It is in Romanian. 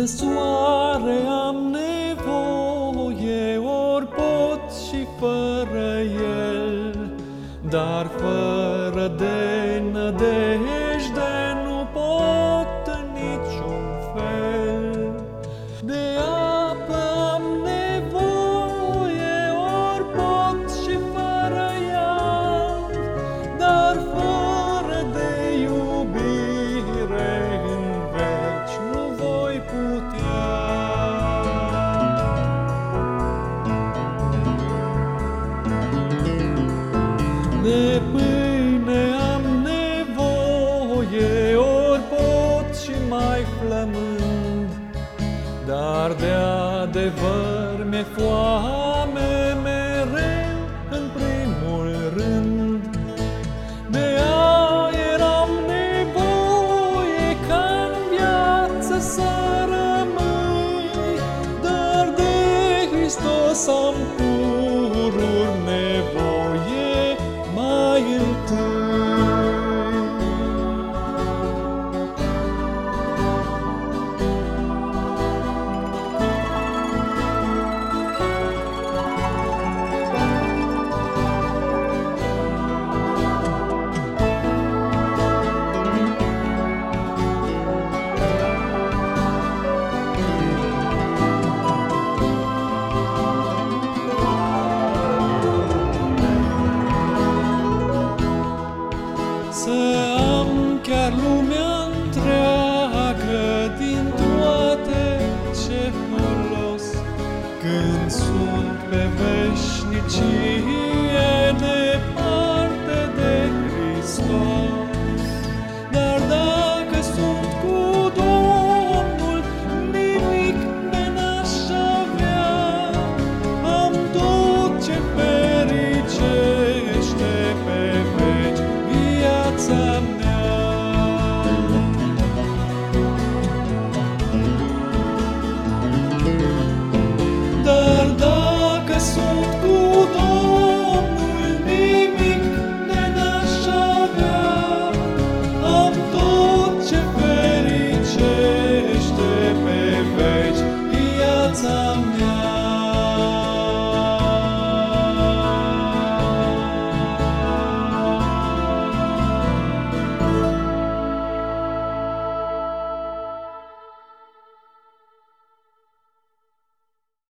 De soare am nevoie, ori pot și fără el, dar fără de nădejde nu pot în niciun fel. De apă am nevoie, ori pot și fără ea, dar fără de iubire în veci nu voi putea. De pâine am nevoie, ori pot și mai flămând, dar de adevăr mi-e foame mereu în primul rând. De aer am nevoie ca-n viață să rămâi, dar de Hristos am pururi nevoie mai întâi. Să am chiar lumea întreagă, din toate ce folos, când sunt pe veșnicie departe de Hristos. Dar dacă sunt cu Domnul, nimic de n-aș avea, am tot ce fericește pe veci viața mea. Dar dacă sunt cu Domnul, nimic de n-aș avea, am tot ce fericește pe veci viața mea.